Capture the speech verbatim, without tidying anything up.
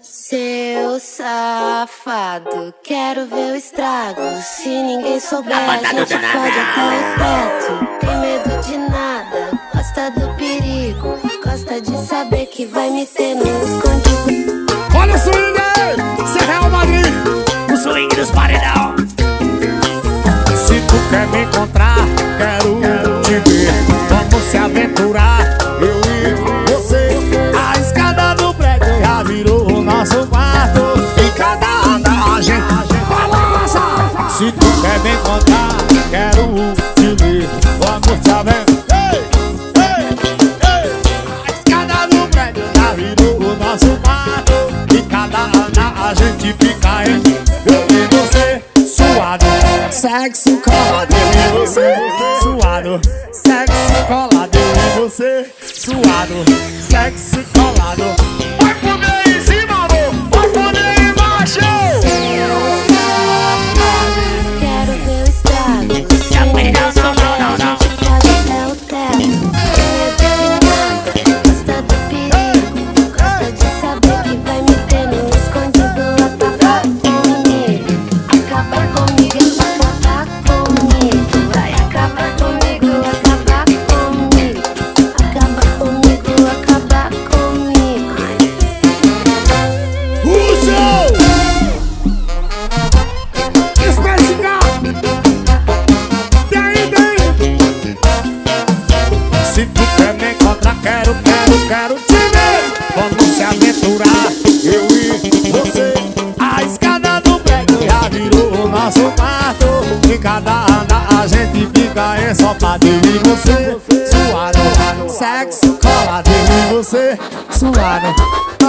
Seu safado, quero ver o estrago. Se ninguém souber, a gente fode até o teto. Tem medo de nada, gosta do perigo. Gosta de saber que vai me ter no escondido. Olha o swing aí, cê é Real Madrid, o swing dos paredão. Se tu quer me encontrar, quero te ver. Vamos se aventurar, eu e você. A escada do prédio já virou o nosso quarto. E cada andagem balança. Se tu quer me encontrar, quero te ver. Vamos se aventurar, ei, ei, ei. A escada do prédio já virou o nosso quarto. E cada andar a gente fica em eu e você. Suado, sexo colado, eu e você. Suado, sexo colado, eu e você. Suado, sexo colado. Vai poder em cima, amor, vai poder embaixo. Quero ver o estrago. Se ninguém souber, a gente fode até o teto. Tem medo de nada, gosta do perigo. Gosta de saber que vai me ter no escondido. Acabar comigo, acabar comigo, acabar comigo. Vai acabar comigo, acabar comigo. Acabar comigo, acabar comigo. Uso! Especial! Tem, tem! Se tu quer me encontrar, quero, quero, quero te ver. Vamos se aventurar, eu e você. A escada do prédio já virou o nosso quarto. E cada andar a gente fica ensopado, eu e você. Suado, sexo colado, eu e você. Suado.